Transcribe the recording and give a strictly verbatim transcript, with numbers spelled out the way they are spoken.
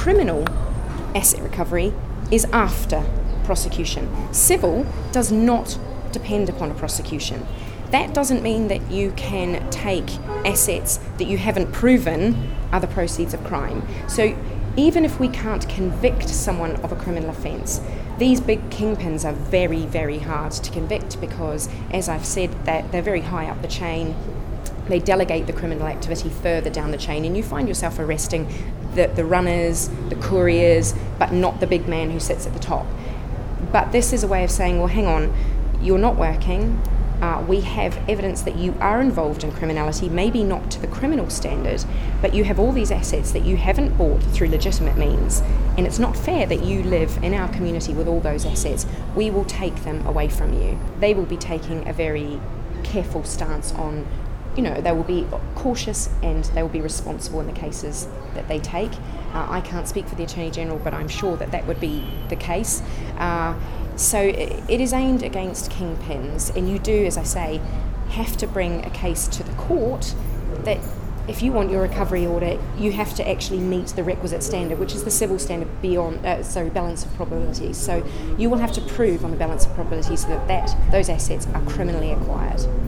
Criminal asset recovery is after prosecution. Civil does not depend upon a prosecution. That doesn't mean that you can take assets that you haven't proven are the proceeds of crime. So even if we can't convict someone of a criminal offence, these big kingpins are very, very hard to convict because, as I've said, that they're very high up the chain. They delegate the criminal activity further down the chain, and you find yourself arresting the, the runners, the couriers, but not the big man who sits at the top. But this is a way of saying, well, hang on, you're not working. Uh, we have evidence that you are involved in criminality, maybe not to the criminal standard, but you have all these assets that you haven't bought through legitimate means, and it's not fair that you live in our community with all those assets. We will take them away from you. They will be taking a very careful stance on, you know, they will be cautious and they will be responsible in the cases that they take. Uh, I can't speak for the Attorney General, but I'm sure that that would be the case. Uh, so it is aimed against kingpins, and you do, as I say, have to bring a case to the court that if you want your recovery order, you have to actually meet the requisite standard, which is the civil standard beyond, uh, sorry, balance of probabilities. So you will have to prove on the balance of probabilities that, that those assets are criminally acquired.